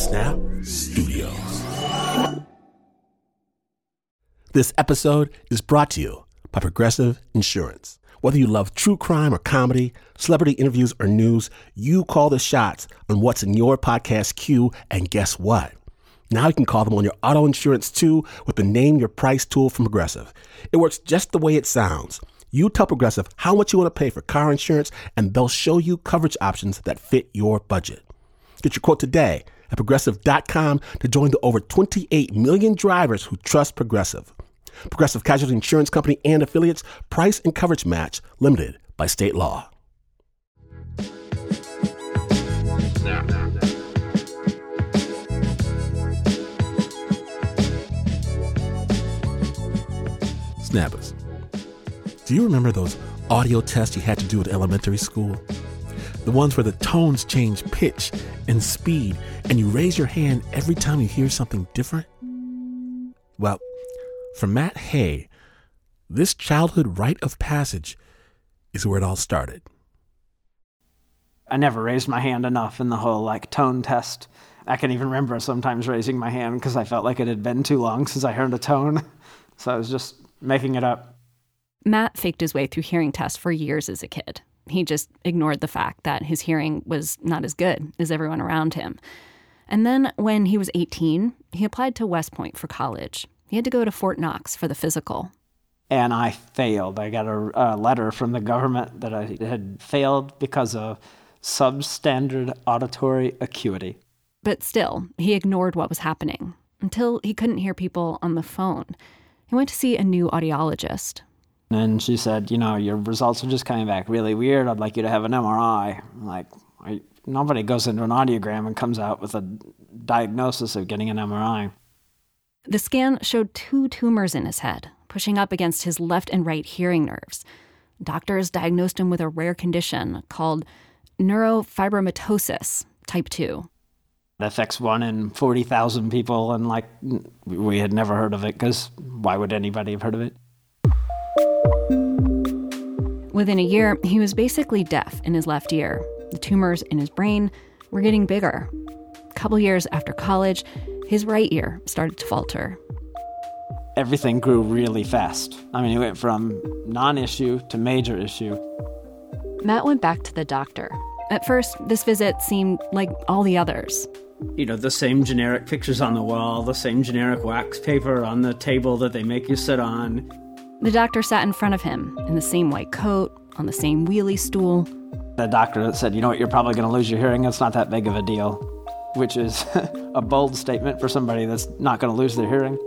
Snap Studios. This episode is brought to you by Progressive Insurance. Whether you love true crime or comedy, celebrity interviews or news, you call the shots on what's in your podcast queue, and guess what? Now you can call them on your auto insurance too with the Name Your Price tool from Progressive. It works just the way it sounds. You tell Progressive how much you want to pay for car insurance, and they'll show you coverage options that fit your budget. Get your quote today at Progressive.com to join the over 28 million drivers who trust Progressive. Progressive Casualty Insurance Company and affiliates. Price and coverage match limited by state law. Snappers, do you remember those audio tests you had to do in elementary school? The ones where the tones change pitch and speed, and you raise your hand every time you hear something different? Well, for Matt Hay, this childhood rite of passage is where it all started. I never raised my hand enough in the whole tone test. I can even remember sometimes raising my hand because I felt like it had been too long since I heard a tone. So I was just making it up. Matt faked his way through hearing tests for years as a kid. He just ignored the fact that his hearing was not as good as everyone around him. And then when he was 18, he applied to West Point for college. He had to go to Fort Knox for the physical. And I failed. I got a letter from the government that I had failed because of substandard auditory acuity. But still, he ignored what was happening until he couldn't hear people on the phone. He went to see a new audiologist. And she said, your results are just coming back really weird. I'd like you to have an MRI. Nobody goes into an audiogram and comes out with a diagnosis of getting an MRI. The scan showed 2 tumors in his head, pushing up against his left and right hearing nerves. Doctors diagnosed him with a rare condition called neurofibromatosis type 2. It affects 1 in 40,000 people, and we had never heard of it because why would anybody have heard of it? Within a year, he was basically deaf in his left ear. The tumors in his brain were getting bigger. A couple years after college, his right ear started to falter. Everything grew really fast. It went from non-issue to major issue. Matt went back to the doctor. At first, this visit seemed like all the others. The same generic pictures on the wall, the same generic wax paper on the table that they make you sit on. The doctor sat in front of him in the same white coat, on the same wheelie stool. The doctor said, you're probably going to lose your hearing. It's not that big of a deal, which is a bold statement for somebody that's not going to lose their hearing.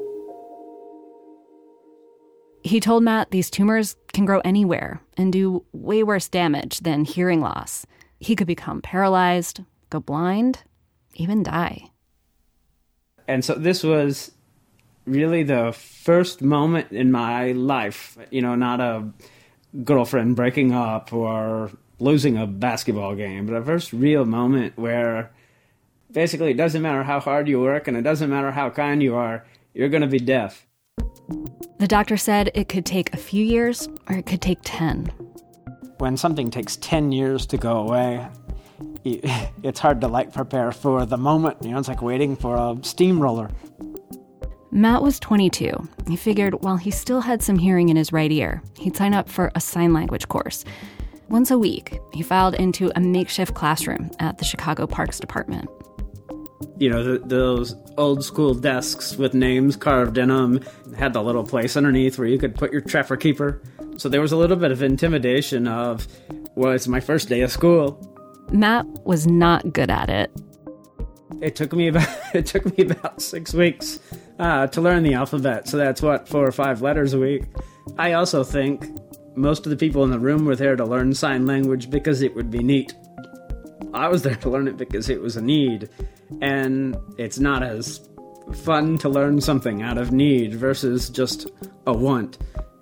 He told Matt these tumors can grow anywhere and do way worse damage than hearing loss. He could become paralyzed, go blind, even die. And so this was really the first moment in my life, not a girlfriend breaking up or losing a basketball game, but a first real moment where basically it doesn't matter how hard you work and it doesn't matter how kind you are, you're going to be deaf. The doctor said it could take a few years or it could take 10. When something takes 10 years to go away, it's hard to prepare for the moment. It's like waiting for a steamroller. Matt was 22. He figured while he still had some hearing in his right ear, he'd sign up for a sign language course. Once a week, he filed into a makeshift classroom at the Chicago Parks Department. Those old school desks with names carved in them had the little place underneath where you could put your trapper keeper. So there was a little bit of intimidation of, well, it's my first day of school. Matt was not good at it. It took me about 6 weeks to learn the alphabet. So that's 4 or 5 letters a week. I also think most of the people in the room were there to learn sign language because it would be neat. I was there to learn it because it was a need. And it's not as fun to learn something out of need versus just a want.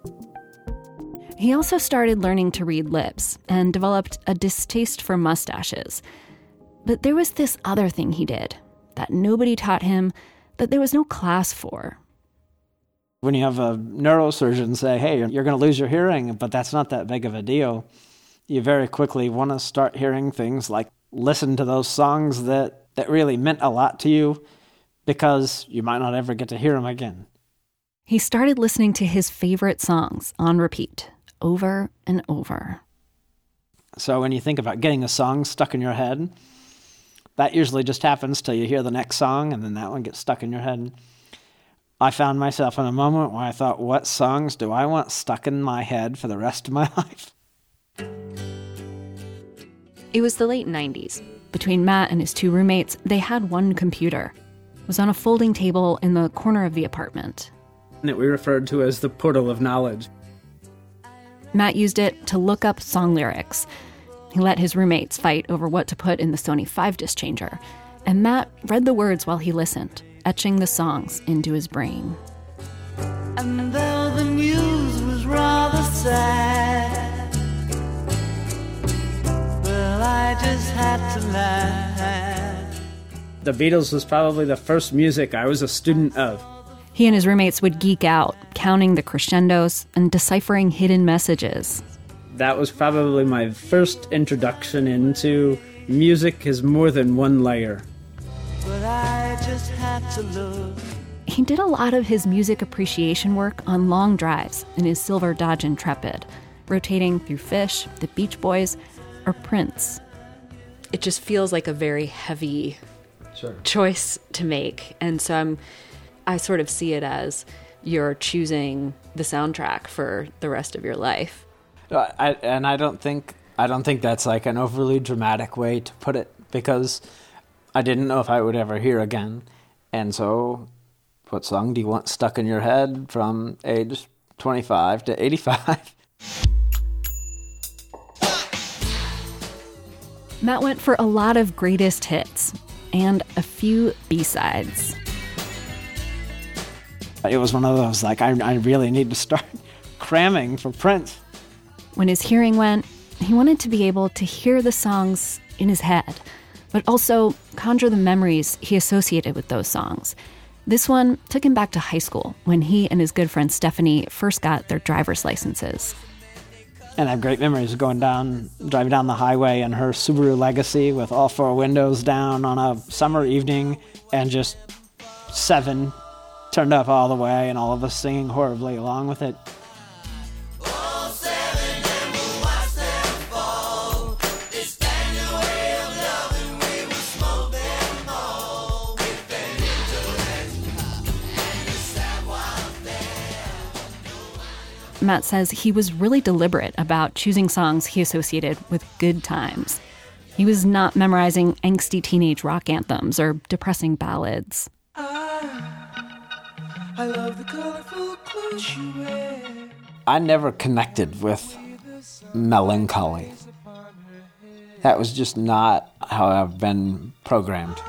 He also started learning to read lips and developed a distaste for mustaches. But there was this other thing he did that nobody taught him, that there was no class for. When you have a neurosurgeon say, hey, you're going to lose your hearing, but that's not that big of a deal, you very quickly want to start hearing things like listen to those songs that that really meant a lot to you because you might not ever get to hear them again. He started listening to his favorite songs on repeat, over and over. So when you think about getting a song stuck in your head, that usually just happens till you hear the next song, and then that one gets stuck in your head. I found myself in a moment where I thought, what songs do I want stuck in my head for the rest of my life? It was the late 90s. Between Matt and his two roommates, they had one computer. It was on a folding table in the corner of the apartment. That we referred to as the portal of knowledge. Matt used it to look up song lyrics. He let his roommates fight over what to put in the Sony 5-disc changer. And Matt read the words while he listened, etching the songs into his brain. And though the news was rather sad, well, I just had to laugh. The Beatles was probably the first music I was a student of. He and his roommates would geek out, counting the crescendos and deciphering hidden messages. That was probably my first introduction into music as more than one layer. But I just had to look. He did a lot of his music appreciation work on long drives in his silver Dodge Intrepid, rotating through Phish, the Beach Boys, or Prince. It just feels like a very heavy choice to make. And so I sort of see it as you're choosing the soundtrack for the rest of your life. I don't think that's like an overly dramatic way to put it, because I didn't know if I would ever hear again. And so, what song do you want stuck in your head from age 25 to 85? Matt went for a lot of greatest hits and a few B-sides. It was one of those, like, I really need to start cramming for Prince. When his hearing went, he wanted to be able to hear the songs in his head, but also conjure the memories he associated with those songs. This one took him back to high school when he and his good friend Stephanie first got their driver's licenses. And I have great memories of driving down the highway in her Subaru Legacy with all four windows down on a summer evening, and just 7 turned up all the way, and all of us singing horribly along with it. Matt says he was really deliberate about choosing songs he associated with good times. He was not memorizing angsty teenage rock anthems or depressing ballads. I love the colorful clothes you wear. I never connected with melancholy. That was just not how I've been programmed.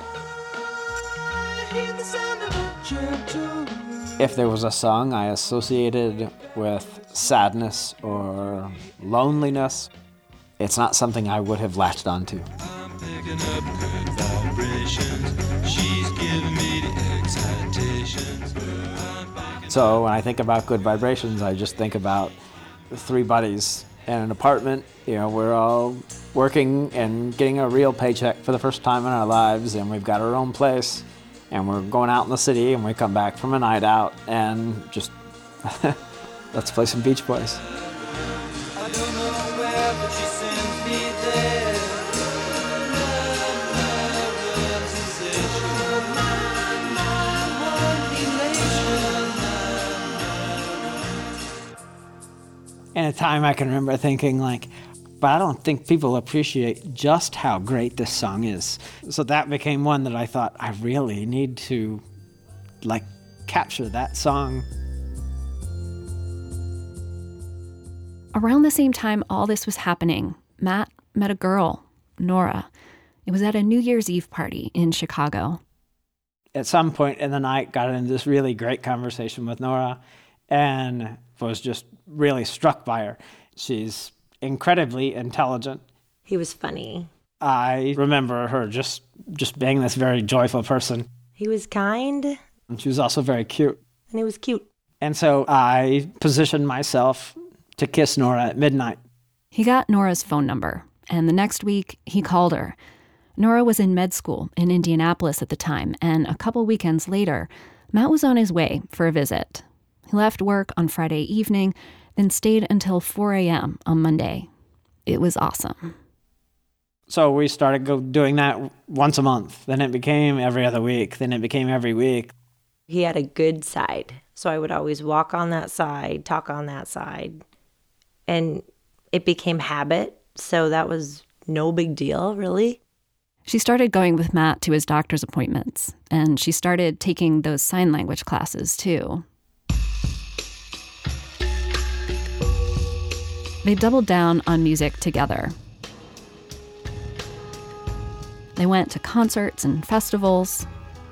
If there was a song I associated with sadness or loneliness, it's not something I would have latched onto. I'm picking up good vibrations. She's giving me the excitations. So when I think about good vibrations, I just think about 3 buddies in an apartment. You know, we're all working and getting a real paycheck for the first time in our lives, and we've got our own place, and we're going out in the city, and we come back from a night out, and just let's play some Beach Boys. I don't know where, but she sends me there. And at a time I can remember thinking, like, but I don't think people appreciate just how great this song is. So that became one that I thought, I really need to, like, capture that song. Around the same time all this was happening, Matt met a girl, Nora. It was at a New Year's Eve party in Chicago. At some point in the night, got into this really great conversation with Nora, and was just really struck by her. She's incredibly intelligent. He was funny. I remember her just being this very joyful person. He was kind. And she was also very cute. And he was cute. And so I positioned myself to kiss Nora at midnight. He got Nora's phone number, and the next week he called her. Nora was in med school in Indianapolis at the time, and a couple weekends later, Matt was on his way for a visit. He left work on Friday evening, then stayed until 4 a.m. on Monday. It was awesome. So we started doing that once a month. Then it became every other week. Then it became every week. He had a good side. So I would always walk on that side, talk on that side. And it became habit. So that was no big deal, really. She started going with Matt to his doctor's appointments, and she started taking those sign language classes, too. They doubled down on music together. They went to concerts and festivals.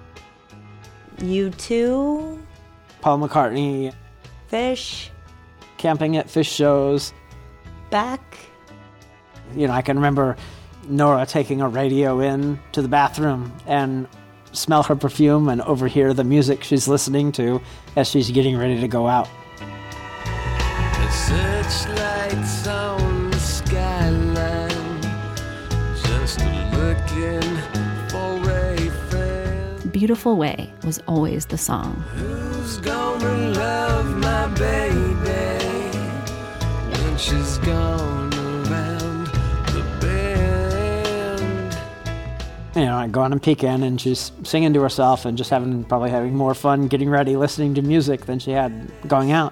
U2, Paul McCartney, Fish, camping at Fish shows. Beck. I can remember Nora taking a radio in to the bathroom and smell her perfume and overhear the music she's listening to as she's getting ready to go out. The searchlights on the skyline, just looking for a friend. Beautiful Way was always the song. Who's gonna love my baby when she's gone around the bend? I go on and peek in, and she's singing to herself and just probably having more fun getting ready, listening to music than she had going out.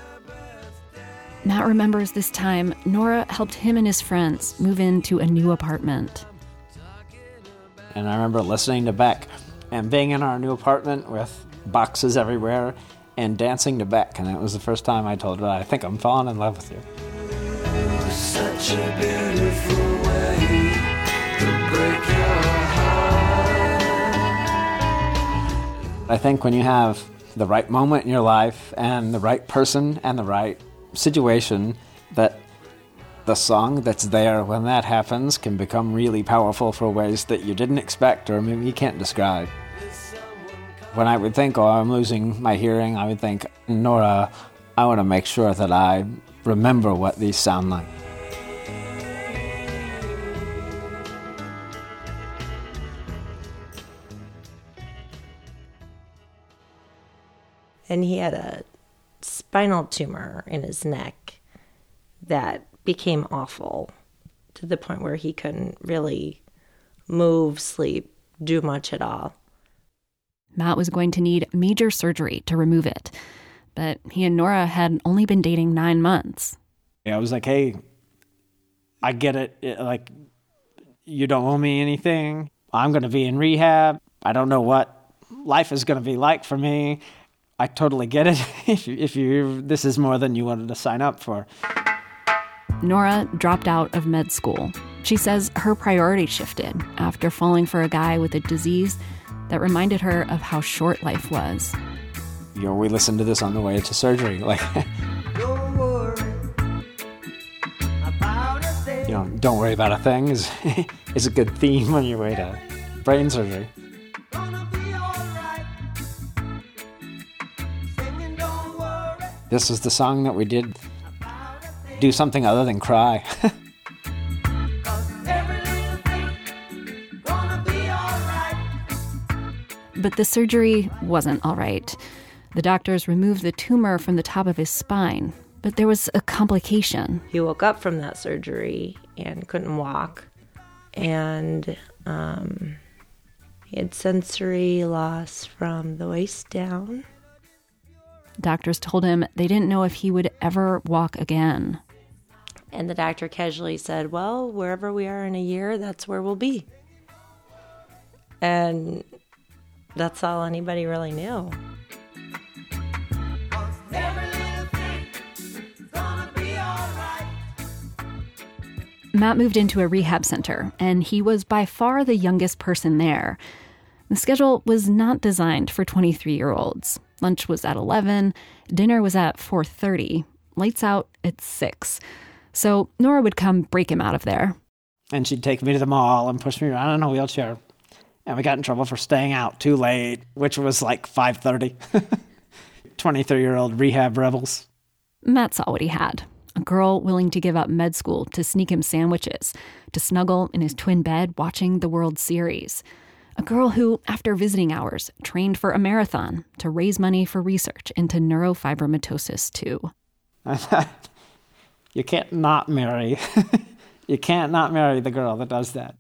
Matt remembers this time Nora helped him and his friends move into a new apartment. And I remember listening to Beck and being in our new apartment with boxes everywhere and dancing to Beck. And it was the first time I told her, I think I'm falling in love with you. Such a beautiful way to break your heart. I think when you have the right moment in your life and the right person and the right situation, that the song that's there when that happens can become really powerful for ways that you didn't expect or maybe you can't describe. When I would think, I'm losing my hearing, I would think, Nora, I want to make sure that I remember what these sound like. And he had a spinal tumor in his neck that became awful to the point where he couldn't really move, sleep, do much at all. Matt was going to need major surgery to remove it, but he and Nora had only been dating 9 months. I was like, hey, I get it. You don't owe me anything. I'm going to be in rehab. I don't know what life is going to be like for me. I totally get it if this is more than you wanted to sign up for. Nora dropped out of med school. She says her priorities shifted after falling for a guy with a disease that reminded her of how short life was. We listened to this on the way to surgery. Don't worry about a thing. Don't worry about a thing is a good theme on your way to brain surgery. Gonna be alright. Singing, don't worry. This is the song that we did do something other than cry. Every little thing gonna be alright. But the surgery wasn't all right. The doctors removed the tumor from the top of his spine, but there was a complication. He woke up from that surgery and couldn't walk. And he had sensory loss from the waist down. Doctors told him they didn't know if he would ever walk again. And the doctor casually said, well, wherever we are in a year, that's where we'll be. And that's all anybody really knew. Every little thing is gonna be alright. Matt moved into a rehab center, and he was by far the youngest person there. The schedule was not designed for 23-year-olds. Lunch was at 11, dinner was at 4:30, lights out at 6. So Nora would come break him out of there. And she'd take me to the mall and push me around in a wheelchair. And we got in trouble for staying out too late, which was like 5:30. 23-year-old rehab rebels. Matt saw what he had, A girl willing to give up med school to sneak him sandwiches, to snuggle in his twin bed watching the World Series. A girl who, after visiting hours, trained for a marathon to raise money for research into neurofibromatosis too. I thought, you can't not marry. You can't not marry the girl that does that.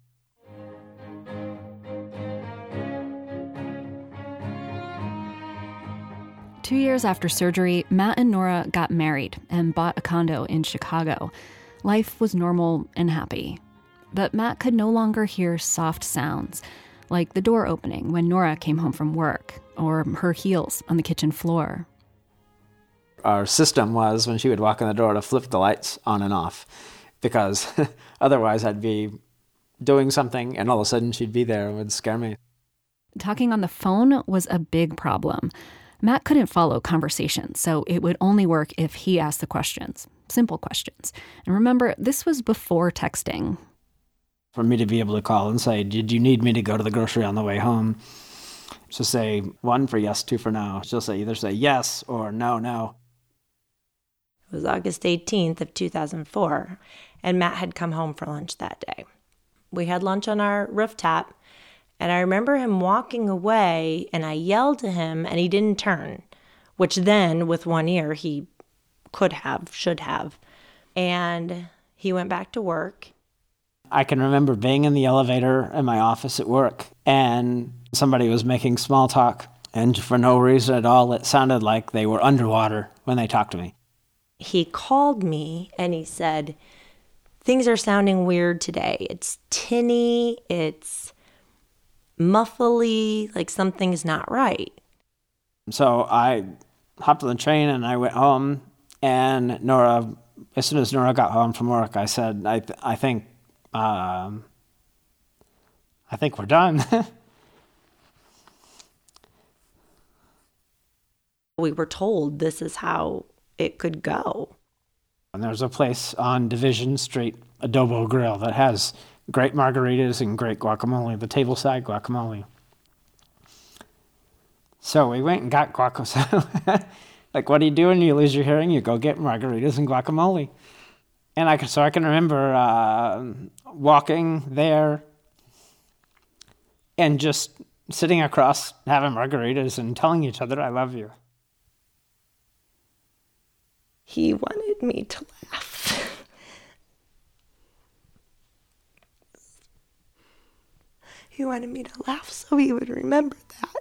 Two years after surgery, Matt and Nora got married and bought a condo in Chicago. Life was normal and happy. But Matt could no longer hear soft sounds, like the door opening when Nora came home from work, or her heels on the kitchen floor. Our system was, when she would walk in the door, to flip the lights on and off, because otherwise I'd be doing something and all of a sudden she'd be there. It would scare me. Talking on the phone was a big problem. Matt couldn't follow conversations, so it would only work if he asked the questions, simple questions. And remember, this was before texting. For me to be able to call and say, did you need me to go to the grocery on the way home? She'll say 1 for yes, 2 for no. She'll either say yes or no, no. It was August 18th of 2004, and Matt had come home for lunch that day. We had lunch on our rooftop, and I remember him walking away, and I yelled to him, and he didn't turn, which then, with one ear, he should have. And he went back to work. I can remember being in the elevator in my office at work, and somebody was making small talk, and for no reason at all, it sounded like they were underwater when they talked to me. He called me, and he said, things are sounding weird today. It's tinny, it's muffly, like something's not right. So I hopped on the train and I went home, and Nora, as soon as Nora got home from work, I said, I think we're done. We were told this is how it could go. And there's a place on Division Street, Adobo Grill, that has great margaritas and great guacamole, the tableside guacamole. So we went and got guacamole. Like, what do you do when you lose your hearing? You go get margaritas and guacamole. And I can remember walking there and just sitting across, having margaritas and telling each other, I love you. He wanted me to laugh. He wanted me to laugh so he would remember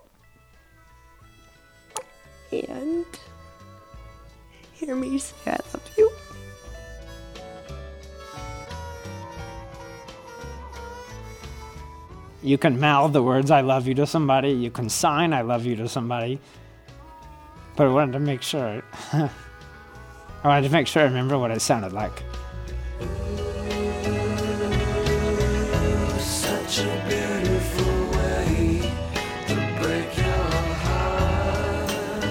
that. And hear me say I love you. You can mouth the words I love you to somebody. You can sign I love you to somebody. But I wanted to make sure. I remember what it sounded like. Such a beautiful way to break your heart.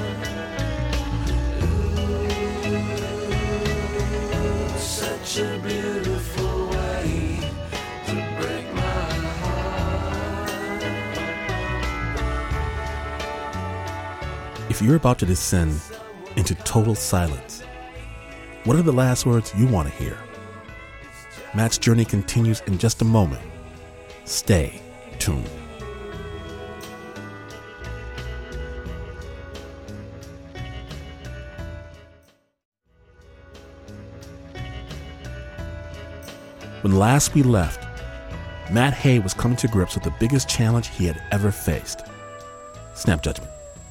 Ooh, such a beautiful way to break my heart. If you're about to descend into total silence, what are the last words you want to hear? Matt's journey continues in just a moment. Stay tuned. When last we left, Matt Hay was coming to grips with the biggest challenge he had ever faced: snap judgment.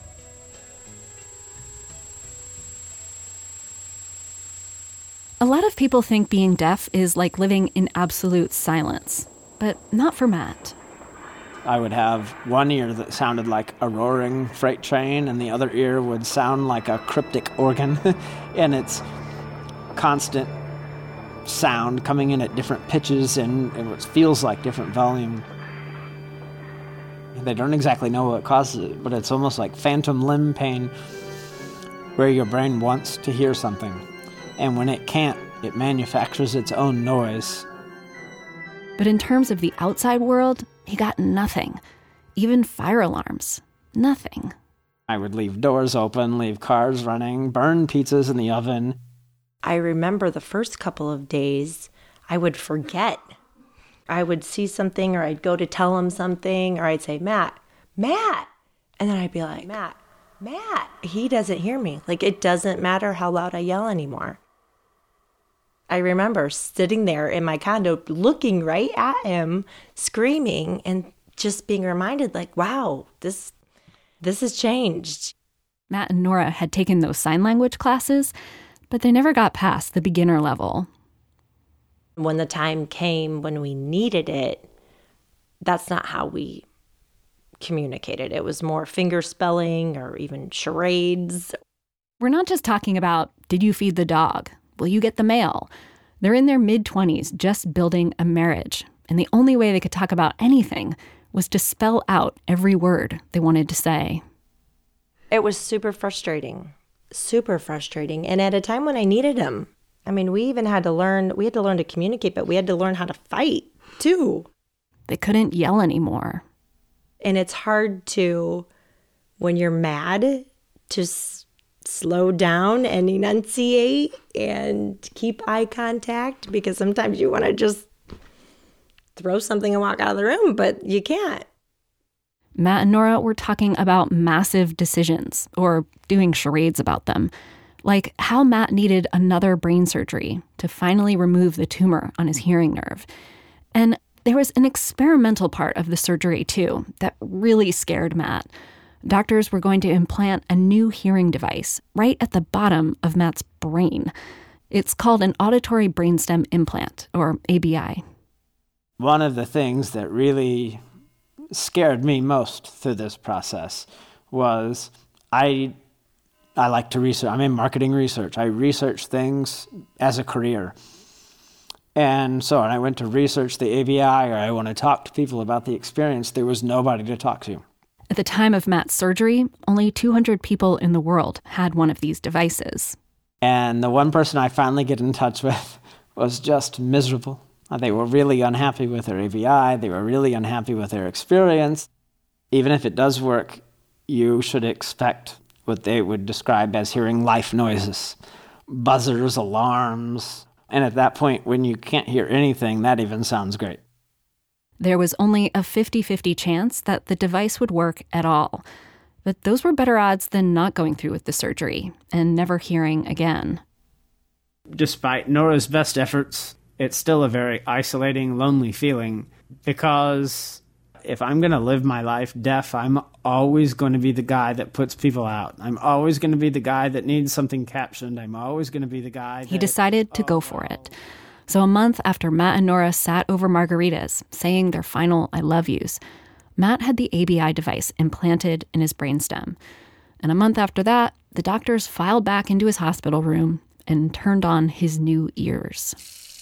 A lot of people think being deaf is like living in absolute silence, but not for Matt. I would have one ear that sounded like a roaring freight train, and the other ear would sound like a cryptic organ, and it's constant sound coming in at different pitches and it feels like different volume. They don't exactly know what causes it, but it's almost like phantom limb pain, where your brain wants to hear something, and when it can't, it manufactures its own noise. But in terms of the outside world, he got nothing. Even fire alarms. Nothing. I would leave doors open, leave cars running, burn pizzas in the oven. I remember the first couple of days, I would forget. I would see something, or I'd go to tell him something, or I'd say, Matt. And then I'd be like, Matt. He doesn't hear me. Like, it doesn't matter how loud I yell anymore. I remember sitting there in my condo, looking right at him, screaming, and just being reminded, like, wow, this has changed. Matt and Nora had taken those sign language classes, but they never got past the beginner level. When the time came when we needed it, that's not how we communicated. It was more finger spelling or even charades. We're not just talking about, did you feed the dog? Will you get the mail? They're in their mid-20s just building a marriage, and the only way they could talk about anything was to spell out every word they wanted to say. It was super frustrating, and at a time when I needed him. I mean, we had to learn to communicate, but we had to learn how to fight too. They couldn't yell anymore. And it's hard to, when you're mad, to slow down and enunciate and keep eye contact, because sometimes you want to just throw something and walk out of the room, but you can't. Matt and Nora were talking about massive decisions, or doing charades about them, like how Matt needed another brain surgery to finally remove the tumor on his hearing nerve. And there was an experimental part of the surgery, too, that really scared Matt. Doctors were going to implant a new hearing device right at the bottom of Matt's brain. It's called an auditory brainstem implant, or ABI. One of the things that really scared me most through this process was I like to research. I'm in marketing research. I research things as a career. And so when I went to research the ABI, or I want to talk to people about the experience, there was nobody to talk to. At the time of Matt's surgery, only 200 people in the world had one of these devices. And the one person I finally get in touch with was just miserable. They were really unhappy with their ABI. They were really unhappy with their experience. Even if it does work, you should expect what they would describe as hearing life noises, buzzers, alarms. And at that point, when you can't hear anything, that even sounds great. There was only a 50-50 chance that the device would work at all. But those were better odds than not going through with the surgery and never hearing again. Despite Nora's best efforts, it's still a very isolating, lonely feeling, because if I'm going to live my life deaf, I'm always going to be the guy that puts people out. I'm always going to be the guy that needs something captioned. I'm always going to be the guy that... He decided to go for it. So a month after Matt and Nora sat over margaritas, saying their final I love yous, Matt had the ABI device implanted in his brainstem. And a month after that, the doctors filed back into his hospital room and turned on his new ears.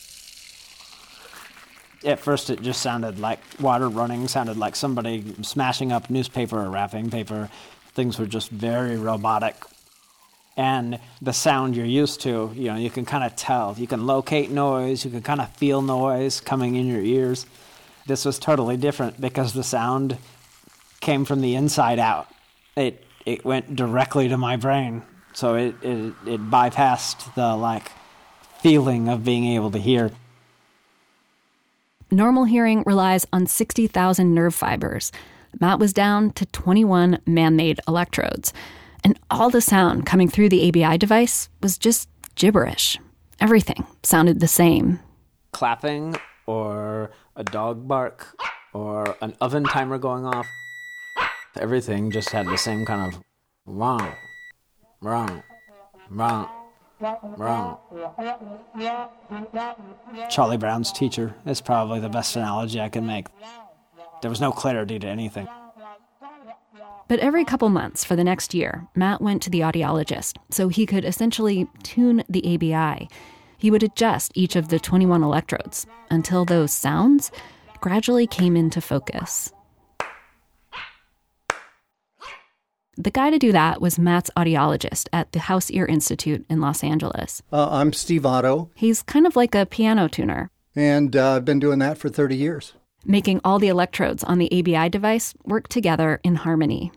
At first, it just sounded like water running, sounded like somebody smashing up newspaper or wrapping paper. Things were just very robotic. And the sound you're used to, you can kind of tell. You can locate noise, you can kind of feel noise coming in your ears. This was totally different because the sound came from the inside out. It went directly to my brain. So it bypassed the feeling of being able to hear. Normal hearing relies on 60,000 nerve fibers. Matt was down to 21 man-made electrodes. And all the sound coming through the ABI device was just gibberish. Everything sounded the same. Clapping, or a dog bark, or an oven timer going off. Everything just had the same kind of wrong, wrong, wrong, wrong. Charlie Brown's Teacher is probably the best analogy I can make. There was no clarity to anything. But every couple months for the next year, Matt went to the audiologist so he could essentially tune the ABI. He would adjust each of the 21 electrodes until those sounds gradually came into focus. The guy to do that was Matt's audiologist at the House Ear Institute in Los Angeles. I'm Steve Otto. He's kind of like a piano tuner. And I've been doing that for 30 years. Making all the electrodes on the ABI device work together in harmony.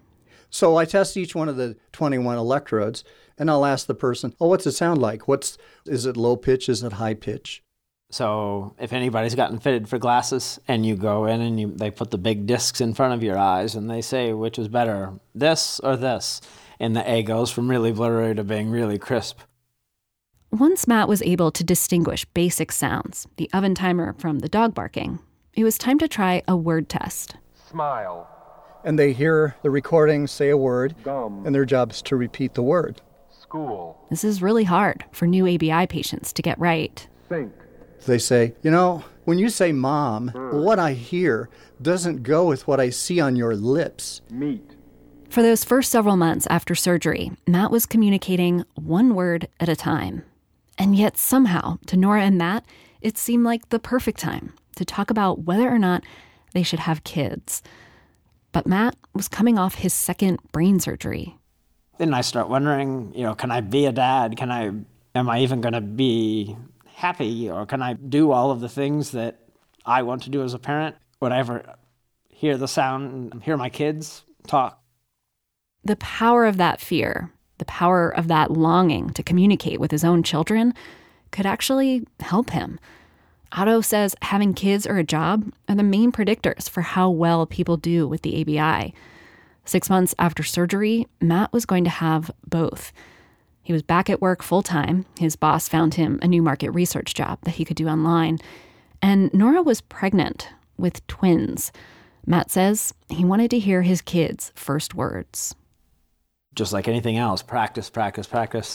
So I test each one of the 21 electrodes, and I'll ask the person, oh, what's it sound like? Is it low pitch? Is it high pitch? So if anybody's gotten fitted for glasses and you go in and they put the big discs in front of your eyes and they say, which is better, this or this? And the A goes from really blurry to being really crisp. Once Matt was able to distinguish basic sounds, the oven timer from the dog barking, it was time to try a word test. Smile. And they hear the recording say a word, Gum. and their job is to repeat the word. School. This is really hard for new ABI patients to get right. Think. They say, when you say mom, what I hear doesn't go with what I see on your lips. Meet. For those first several months after surgery, Matt was communicating one word at a time. And yet somehow, to Nora and Matt, it seemed like the perfect time to talk about whether or not they should have kids. But Matt was coming off his second brain surgery. Then I start wondering, can I be a dad? Am I even going to be happy, or can I do all of the things that I want to do as a parent? Would I ever hear the sound and hear my kids talk? The power of that fear, the power of that longing to communicate with his own children could actually help him. Otto says having kids or a job are the main predictors for how well people do with the ABI. 6 months after surgery, Matt was going to have both. He was back at work full-time. His boss found him a new market research job that he could do online. And Nora was pregnant with twins. Matt says he wanted to hear his kids' first words. Just like anything else, practice, practice, practice.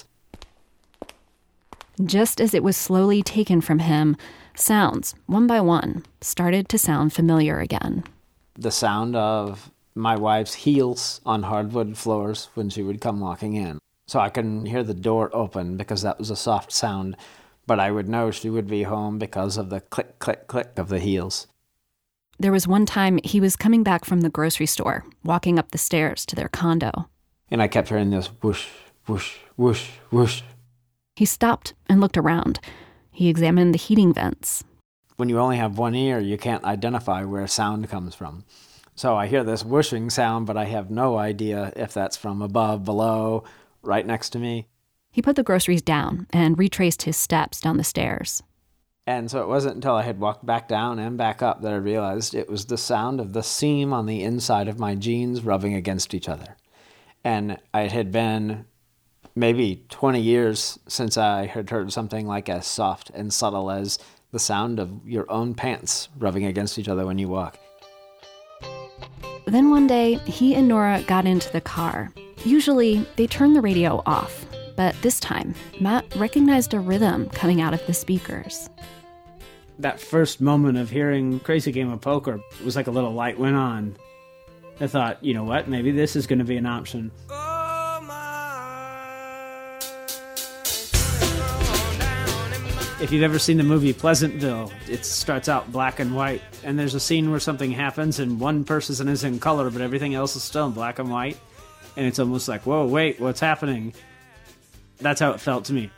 Just as it was slowly taken from him, sounds, one by one, started to sound familiar again. The sound of my wife's heels on hardwood floors when she would come walking in. So I couldn't hear the door open because that was a soft sound, but I would know she would be home because of the click, click, click of the heels. There was one time he was coming back from the grocery store, walking up the stairs to their condo. And I kept hearing this whoosh, whoosh, whoosh, whoosh. He stopped and looked around. He examined the heating vents. When you only have one ear, you can't identify where sound comes from. So I hear this whooshing sound, but I have no idea if that's from above, below, right next to me. He put the groceries down and retraced his steps down the stairs. And so it wasn't until I had walked back down and back up that I realized it was the sound of the seam on the inside of my jeans rubbing against each other. And it had been maybe 20 years since I had heard something like as soft and subtle as the sound of your own pants rubbing against each other when you walk. Then one day, he and Nora got into the car. Usually, they turn the radio off. But this time, Matt recognized a rhythm coming out of the speakers. That first moment of hearing Crazy Game of Poker, it was like a little light went on. I thought, you know what, maybe this is going to be an option. If you've ever seen the movie Pleasantville, it starts out black and white, and there's a scene where something happens and one person is in color, but everything else is still in black and white, and it's almost like, whoa, wait, what's happening? That's how it felt to me.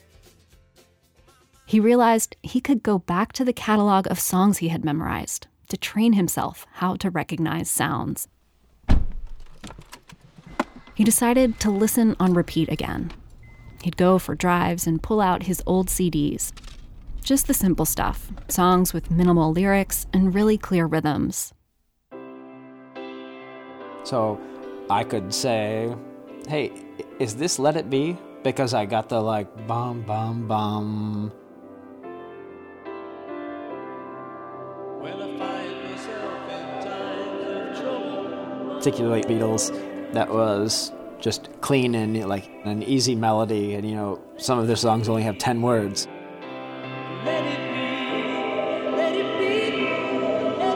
He realized he could go back to the catalog of songs he had memorized to train himself how to recognize sounds. He decided to listen on repeat again. He'd go for drives and pull out his old CDs. Just the simple stuff, songs with minimal lyrics and really clear rhythms. So I could say, hey, is this Let It Be? Because I got the bum, bum, bum. Particularly Beatles, that was just clean and like an easy melody, and some of their songs only have 10 words. Let it be, let it be, let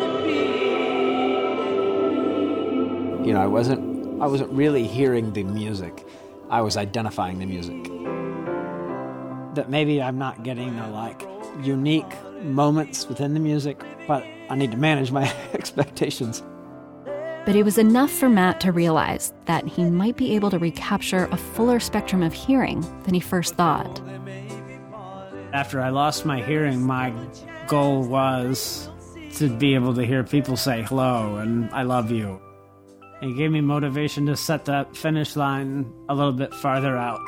it be. I wasn't really hearing the music. I was identifying the music. That maybe I'm not getting the unique moments within the music, but I need to manage my expectations. But it was enough for Matt to realize that he might be able to recapture a fuller spectrum of hearing than he first thought. After I lost my hearing, my goal was to be able to hear people say hello and I love you. He gave me motivation to set that finish line a little bit farther out.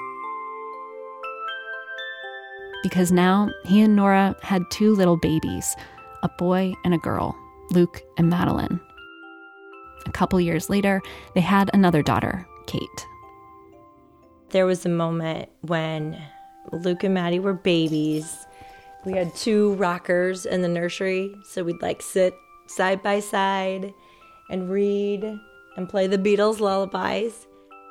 Because now he and Nora had 2 little babies, a boy and a girl, Luke and Madeline. A couple years later, they had another daughter, Kate. There was a moment when Luke and Maddie were babies. We had 2 rockers in the nursery, so we'd sit side by side and read and play the Beatles lullabies.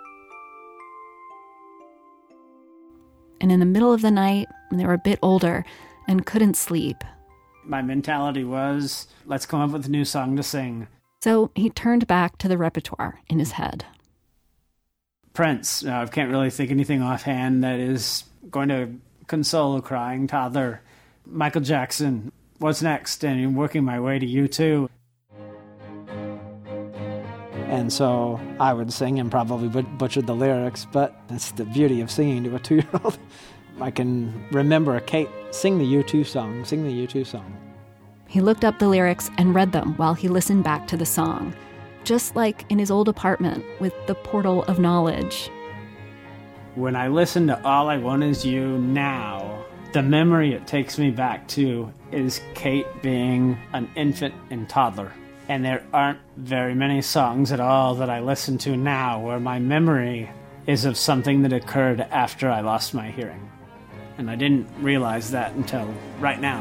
And in the middle of the night, when they were a bit older and couldn't sleep, My mentality was, let's come up with a new song to sing. so he turned back to the repertoire in his head. Prince. I can't really think anything offhand that is going to console a crying toddler. Michael Jackson. What's next? And working my way to U2. And so I would sing and probably butcher the lyrics, but that's the beauty of singing to a 2-year-old. I can remember Kate, sing the U2 song, sing the U2 song. He looked up the lyrics and read them while he listened back to the song, just like in his old apartment with the portal of knowledge. When I listen to All I Want Is You now, the memory it takes me back to is Kate being an infant and toddler. And there aren't very many songs at all that I listen to now where my memory is of something that occurred after I lost my hearing. And I didn't realize that until right now.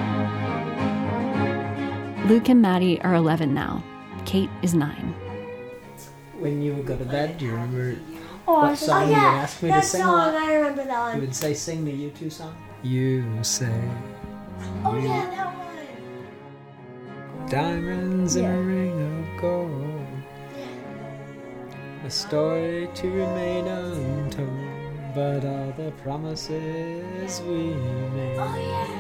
Luke and Maddie are 11 now. Kate is 9. When you would go to bed, do you remember What song you would ask me to sing? I remember that one. You would say, sing the U2 song? You say, Oh yeah, that one. diamonds in a ring of gold. A story to remain untold, but all the promises we made. Oh yeah.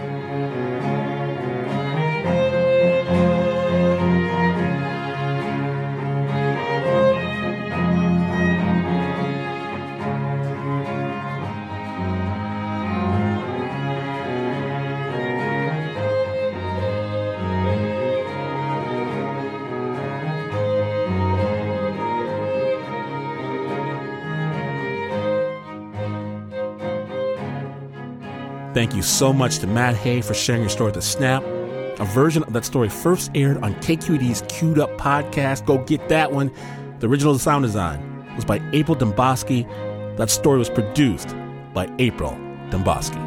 Thank you so much to Matt Hay for sharing your story with The Snap. A version of that story first aired on KQED's Queued Up podcast. Go get that one. The original sound design was by April Domboski. That story was produced by April Domboski.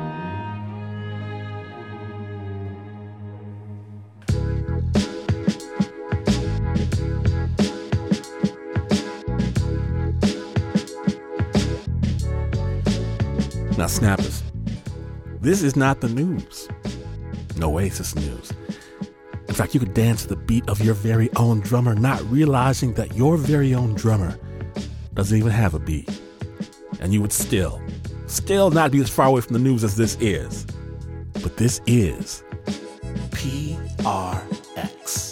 Now, Snappers, this is not the news. No Oasis news. In fact, you could dance to the beat of your very own drummer, not realizing that your very own drummer doesn't even have a beat. And you would still not be as far away from the news as this is. But this is PRX.